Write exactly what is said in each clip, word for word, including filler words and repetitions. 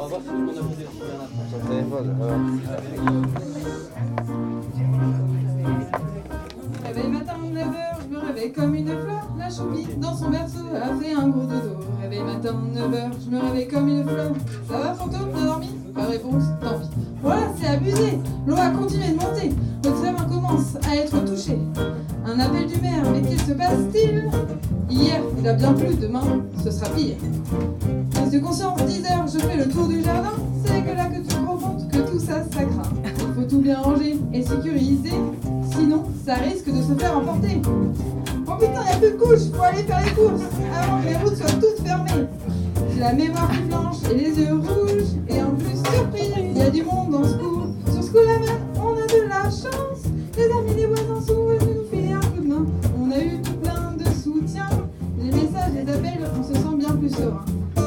voir si on a posé Sur le téléphone. Réveil matin, neuf heures, je me réveille comme une fleur. La choupie dans son berceau a fait un gros dodo. Réveil matin, neuf heures, je me réveille comme une fleur. Ça va, fantôme, t'as dormi? Pas de réponse, tant pis. Voilà, c'est abusé. L'eau a continué de monter. Le examen commence à être touché. Un appel du maire, mais qu'il se passe-t-il? Hier, il a bien plu, demain, ce sera pire. Prise de conscience, dix heures, je fais le tour du jardin. C'est que là que tu te rends compte que tout ça, ça craint. Il faut tout bien ranger et sécuriser, sinon ça risque de se faire emporter. Oh putain, y'a plus de couches, faut aller faire les courses avant que les routes soient toutes fermées. J'ai la mémoire plus blanche et les yeux rouges, et en plus, surprise, il y a du monde dans ce cours. Sur ce coup-là même, on a de la chance. Les amis, les voisins sont venus nous filer un coup de main. On a eu tout plein de soutien. Les messages, les appels, on se sent bien plus serein.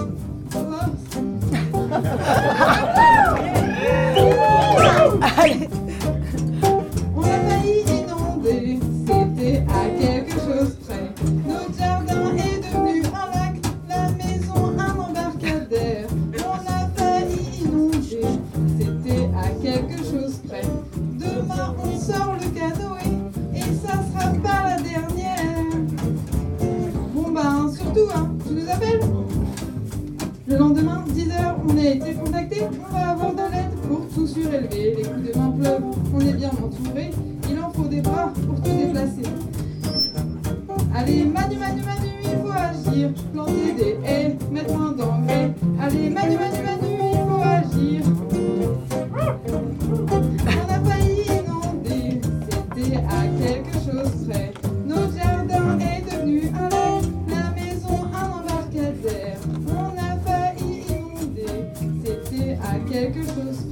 Allez. On a failli inonder, c'était à quelque chose près. Notre jardin est devenu un lac, la maison un embarcadère. On a failli inonder, c'était à quelque chose près. Demain on sort le canoë et ça sera pas la dernière. Bon ben surtout hein, tu nous appelles? Le lendemain, dix heures, on a été contacté, on va avoir de l'aide pour tout surélever. Les coups de main pleuvent, on est bien entouré, il en faut des bras pour tout déplacer. Allez, Manu, Manu, Manu, il faut agir, planter des haies, mettre moins d'engrais. Allez, Manu, Manu, Manu, il faut agir. On a failli inonder, c'était à quelque chose près. Notre jardin est devenu un lac, la maison un embarcadère. On a failli inonder, c'était à quelque chose près.